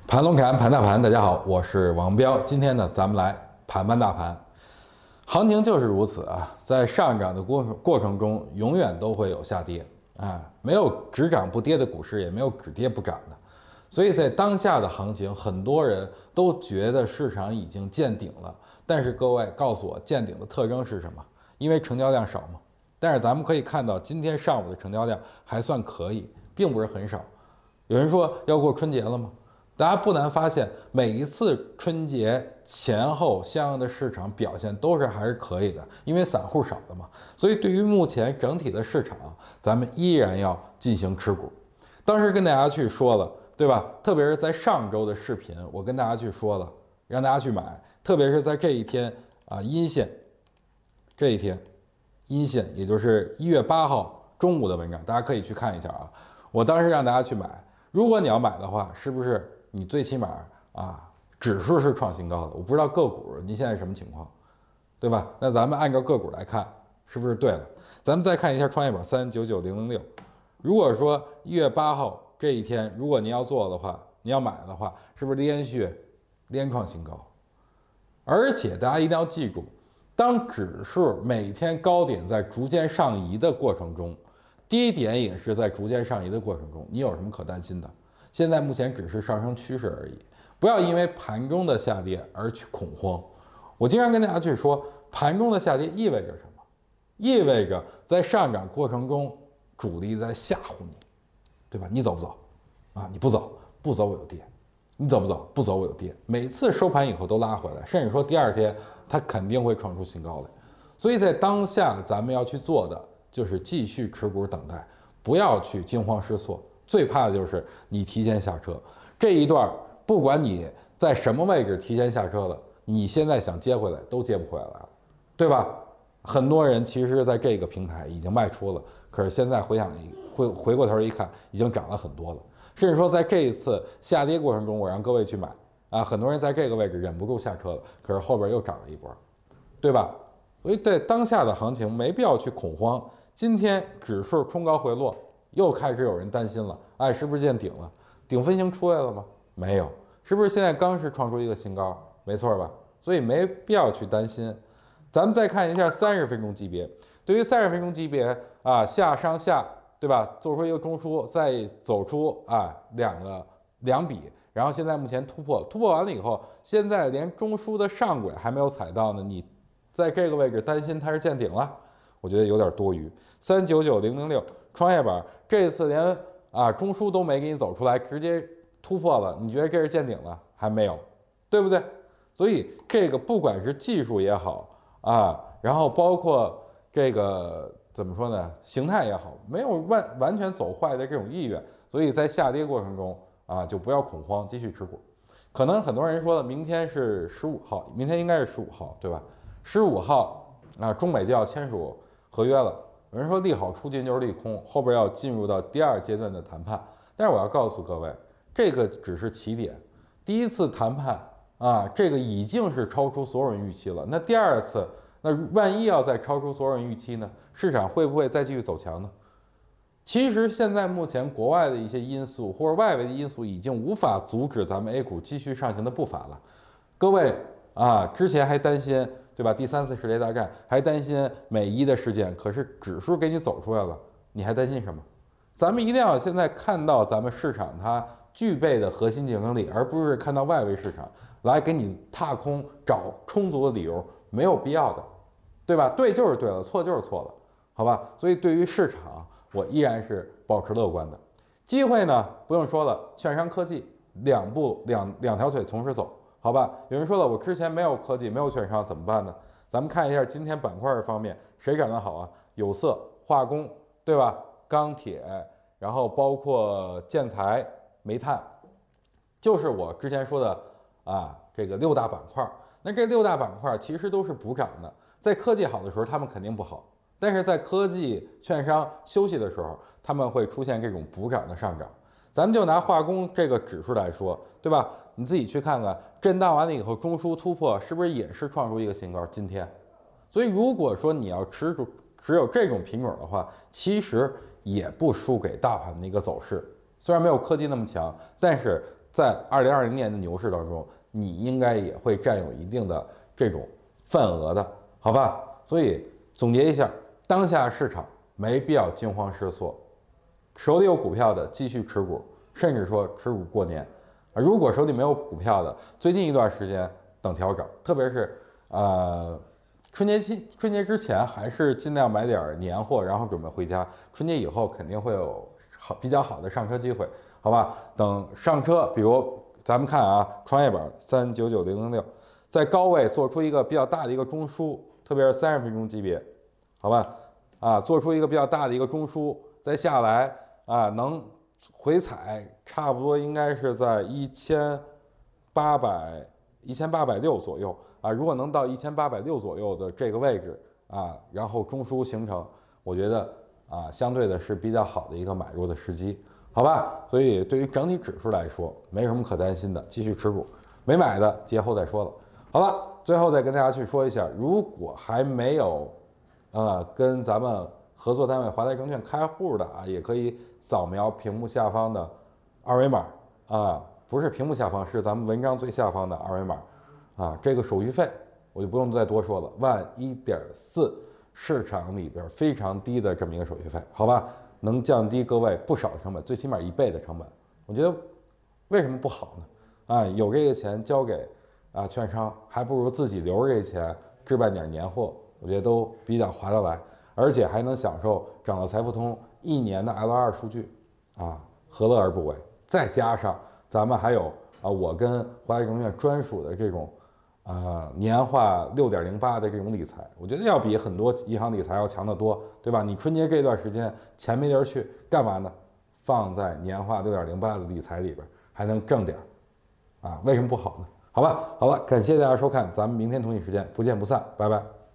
盘龙侃盘大盘，大家好，我是王彪。今天呢，咱们来盘大盘。行情就是如此啊，在上涨的过程中，永远都会有下跌啊，没有只涨不跌的股市，也没有只跌不涨的。所以在当下的行情，很多人都觉得市场已经见顶了。但是各位告诉我，见顶的特征是什么？因为成交量少嘛。但是咱们可以看到，今天上午的成交量还算可以，并不是很少。有人说要过春节了吗？大家不难发现，每一次春节前后相应的市场表现都是还是可以的，因为散户少的嘛。所以对于目前整体的市场，咱们依然要进行持股。当时跟大家去说了，对吧？特别是在上周的视频，我跟大家去说了，让大家去买。特别是在这一天啊，阴线这一天，阴线也就是1月8号中午的文章，大家可以去看一下啊。我当时让大家去买，如果你要买的话，是不是？你最起码啊，指数是创新高的，我不知道个股你现在什么情况，对吧？那咱们按照个股来看，是不是对了？咱们再看一下创业板399006，如果说1月8号这一天，如果您要做的话，你要买的话，是不是连创新高？而且大家一定要记住，当指数每天高点在逐渐上移的过程中，低点也是在逐渐上移的过程中，你有什么可担心的？现在目前只是上升趋势而已，不要因为盘中的下跌而去恐慌。我经常跟大家去说，盘中的下跌意味着什么？意味着在上涨过程中，主力在吓唬你，对吧？你走不走？啊，你不走，不走我有跌；你走不走？不走我有跌。每次收盘以后都拉回来，甚至说第二天它肯定会创出新高来。所以在当下，咱们要去做的就是继续持股等待，不要去惊慌失措。最怕的就是你提前下车，这一段不管你在什么位置提前下车了，你现在想接回来都接不回来了，对吧？很多人其实在这个平台已经卖出了，可是现在回过头一看，已经涨了很多了。甚至说在这一次下跌过程中，我让各位去买啊，很多人在这个位置忍不住下车了，可是后边又涨了一波，对吧？所以对当下的行情没必要去恐慌。今天指数冲高回落。又开始有人担心了，哎，是不是见顶了？顶分型出来了吗？没有，是不是现在刚是创出一个新高？没错吧？所以没必要去担心。咱们再看一下30分钟级别，对于30分钟级别啊，下上下，对吧？做出一个中枢，再走出啊两笔，然后现在目前突破完了以后，现在连中枢的上轨还没有踩到呢，你在这个位置担心它是见顶了？我觉得有点多余。399006创业板这次连中枢都没给你走出来，直接突破了，你觉得这是见顶了？还没有，对不对？所以这个不管是技术也好然后包括这个怎么说呢，形态也好，没有完全走坏的这种意愿，所以在下跌过程中就不要恐慌，继续持股。可能很多人说了，明天是15号，明天应该是15号，对吧？15号中美就要签署合约了。有人说利好出尽就是利空，后边要进入到第2阶段的谈判。但是我要告诉各位，这个只是起点。第一次谈判这个已经是超出所有人预期了。那第2次，那万一要再超出所有人预期呢？市场会不会再继续走强呢？其实现在目前国外的一些因素或者外围的因素已经无法阻止咱们 A 股继续上行的步伐了。各位之前还担心。对吧？第3次世界大战还担心美伊的事件，可是指数给你走出来了，你还担心什么？咱们一定要现在看到咱们市场它具备的核心竞争力，而不是看到外围市场来给你踏空找充足的理由，没有必要的，对吧？对就是对了，错就是错了，好吧？所以对于市场，我依然是保持乐观的。机会呢，不用说了，券商科技两条腿同时走。好吧，有人说了，我之前没有科技，没有券商，怎么办呢？咱们看一下今天板块方面谁涨得好啊？有色、化工，对吧？钢铁，然后包括建材、煤炭，就是我之前说的这个6大板块。那这6大板块其实都是补涨的，在科技好的时候，他们肯定不好；但是在科技券商休息的时候，他们会出现这种补涨的上涨。咱们就拿化工这个指数来说，对吧？你自己去看看，震荡完了以后，中枢突破是不是也是创出一个新高？今天，所以如果说你要持有这种品种的话，其实也不输给大盘的一个走势。虽然没有科技那么强，但是在2020年的牛市当中，你应该也会占有一定的这种份额的，好吧？所以总结一下，当下市场没必要惊慌失措，手里有股票的继续持股，甚至说持股过年。如果手里没有股票的，最近一段时间等调整，特别是春节之前还是尽量买点年货，然后准备回家。春节以后肯定会有比较好的上车机会，好吧？等上车，比如咱们看啊，创业板399006，在高位做出一个比较大的一个中枢，特别是30分钟级别，好吧？做出一个比较大的一个中枢，再下来能回踩，差不多应该是在1860左右如果能到1860左右的这个位置然后中枢形成，我觉得相对的是比较好的一个买入的时机，好吧？所以对于整体指数来说，没什么可担心的，继续持股，没买的节后再说了。好了，最后再跟大家去说一下，如果还没有跟咱们合作单位华泰证券开户的也可以扫描屏幕下方的二维码不是屏幕下方，是咱们文章最下方的二维码这个手续费我就不用再多说了，1.4万，市场里边非常低的这么一个手续费，好吧？能降低各位不少的成本，最起码1倍的成本，我觉得为什么不好呢？有这个钱交给券商，还不如自己留着这钱置办点年货，我觉得都比较划得来，而且还能享受掌乐财富通1年的 L2 数据何乐而不为？再加上咱们还有我跟华泰证券专属的这种年化6.08的这种理财，我觉得要比很多银行理财要强得多，对吧？你春节这段时间钱没地儿去，干嘛呢？放在年化6.08的理财里边，还能挣点为什么不好呢？好吧，好了，感谢大家收看，咱们明天同一时间不见不散，拜拜。